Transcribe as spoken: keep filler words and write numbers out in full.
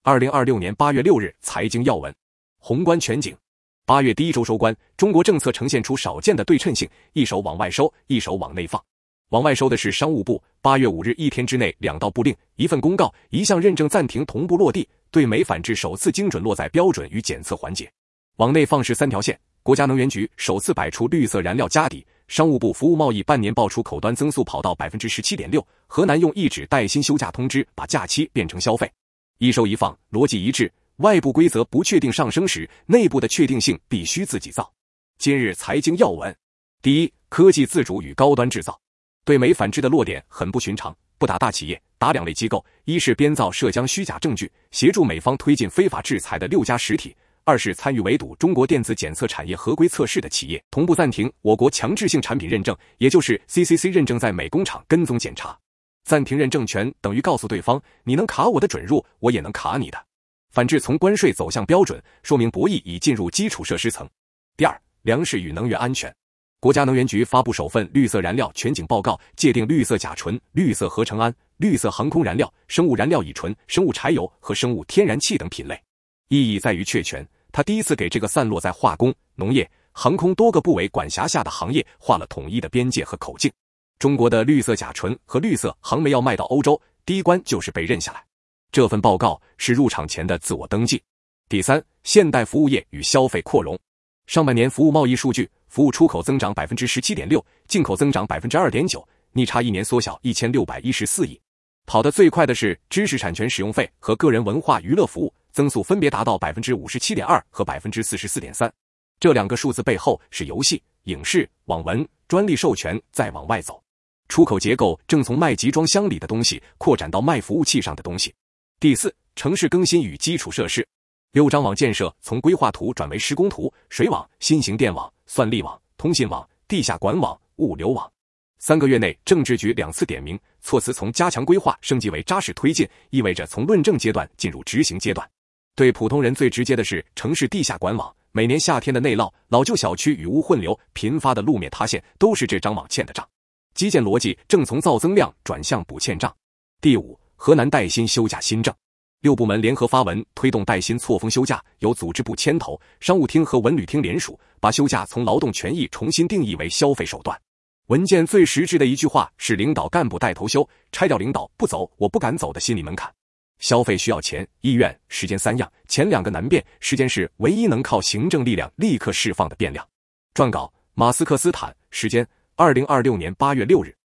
二零二六年八月六日财经要闻。宏观全景。八月第一周收官，中国政策呈现出少见的对称性，一手往外收，一手往内放。往外收的是商务部，八月五日一天之内两道布令，一份公告，一项认证暂停同步落地，对美反制首次精准落在标准与检测环节。往内放是三条线，国家能源局首次摆出绿色燃料家底，商务部服务贸易半年报出口端增速跑到 百分之十七点六， 河南用一纸带薪休假通知把假期变成消费。一收一放，逻辑一致，外部规则不确定上升时，内部的确定性必须自己造。今日财经要闻。第一，科技自主与高端制造。对美反制的落点很不寻常，不打大企业，打两类机构，一是编造涉疆虚假证据，协助美方推进非法制裁的六家实体，二是参与围堵中国电子检测产业合规测试的企业，同步暂停我国强制性产品认证，也就是 C C C 认证在美工厂跟踪检查。暂停认证权等于告诉对方，你能卡我的准入，我也能卡你的。反制从关税走向标准，说明博弈已进入基础设施层。第二，粮食与能源安全。国家能源局发布首份绿色燃料全景报告，界定绿色甲醇、绿色合成氨、绿色航空燃料、生物燃料乙醇、生物柴油和生物天然气等品类。意义在于确权，它第一次给这个散落在化工、农业、航空多个部委管辖下的行业画了统一的边界和口径。中国的绿色甲醇和绿色航煤要卖到欧洲，第一关就是被认下来。这份报告是入场前的自我登记。第三，现代服务业与消费扩容。上半年服务贸易数据，服务出口增长 百分之十七点六， 进口增长 百分之二点九， 逆差一年缩小一千六百一十四亿。跑得最快的是知识产权使用费和个人文化娱乐服务，增速分别达到 百分之五十七点二 和 百分之四十四点三。这两个数字背后是游戏、影视、网文、专利授权再往外走。出口结构正从卖集装箱里的东西扩展到卖服务器上的东西。第四，城市更新与基础设施。六张网建设从规划图转为施工图，水网、新型电网、算力网、通信网、地下管网、物流网。三个月内，政治局两次点名，措辞从加强规划升级为扎实推进，意味着从论证阶段进入执行阶段。对普通人最直接的是城市地下管网，每年夏天的内涝、老旧小区雨污混流、频发的路面塌陷，都是这张网欠的账。基建逻辑正从造增量转向补欠账。第五，河南带薪休假新政。六部门联合发文推动带薪错峰休假，由组织部牵头，商务厅和文旅厅联署，把休假从劳动权益重新定义为消费手段。文件最实质的一句话是领导干部带头休，拆掉领导不走我不敢走的心理门槛。消费需要钱、意愿、时间三样，前两个难变，时间是唯一能靠行政力量立刻释放的变量。撰稿：马斯克斯坦，时间二零二六年八月六日。